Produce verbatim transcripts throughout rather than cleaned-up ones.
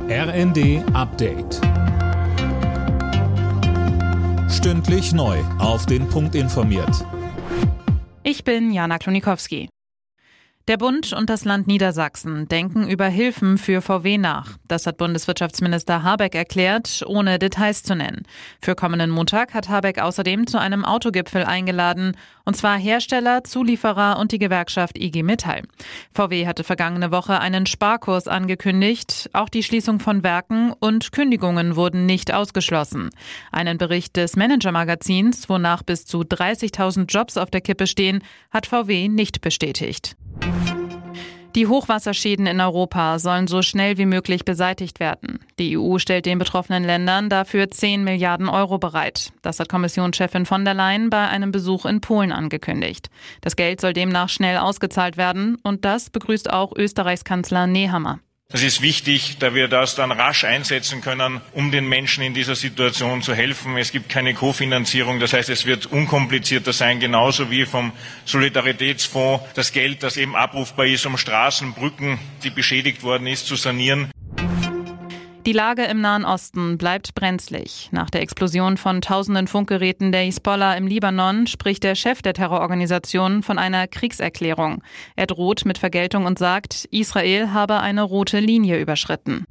R N D Update. Stündlich neu auf den Punkt informiert. Ich bin Jana Klonikowski. Der Bund und das Land Niedersachsen denken über Hilfen für V W nach. Das hat Bundeswirtschaftsminister Habeck erklärt, ohne Details zu nennen. Für kommenden Montag hat Habeck außerdem zu einem Autogipfel eingeladen, und zwar Hersteller, Zulieferer und die Gewerkschaft I G Metall. V W hatte vergangene Woche einen Sparkurs angekündigt. Auch die Schließung von Werken und Kündigungen wurden nicht ausgeschlossen. Einen Bericht des Manager-Magazins, wonach bis zu dreißigtausend Jobs auf der Kippe stehen, hat V W nicht bestätigt. Die Hochwasserschäden in Europa sollen so schnell wie möglich beseitigt werden. Die E U stellt den betroffenen Ländern dafür zehn Milliarden Euro bereit. Das hat Kommissionschefin von der Leyen bei einem Besuch in Polen angekündigt. Das Geld soll demnach schnell ausgezahlt werden, und das begrüßt auch Österreichs Kanzler Nehammer. Das ist wichtig, da wir das dann rasch einsetzen können, um den Menschen in dieser Situation zu helfen. Es gibt keine Kofinanzierung, das heißt, es wird unkomplizierter sein, genauso wie vom Solidaritätsfonds das Geld, das eben abrufbar ist, um Straßen, Brücken, die beschädigt worden ist, zu sanieren. Die Lage im Nahen Osten bleibt brenzlig. Nach der Explosion von tausenden Funkgeräten der Hisbollah im Libanon spricht der Chef der Terrororganisation von einer Kriegserklärung. Er droht mit Vergeltung und sagt, Israel habe eine rote Linie überschritten.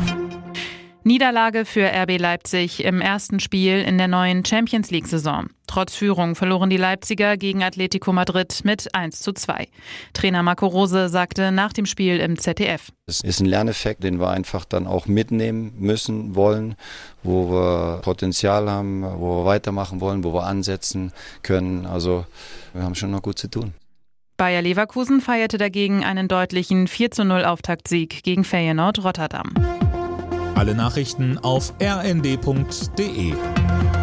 Niederlage für R B Leipzig im ersten Spiel in der neuen Champions-League-Saison. Trotz Führung verloren die Leipziger gegen Atletico Madrid mit eins zu zwei. Trainer Marco Rose sagte nach dem Spiel im Z D F: Es ist ein Lerneffekt, den wir einfach dann auch mitnehmen müssen wollen, wo wir Potenzial haben, wo wir weitermachen wollen, wo wir ansetzen können. Also wir haben schon noch gut zu tun. Bayer Leverkusen feierte dagegen einen deutlichen vier zu null Auftaktsieg gegen Feyenoord Rotterdam. Alle Nachrichten auf r n d punkt d e.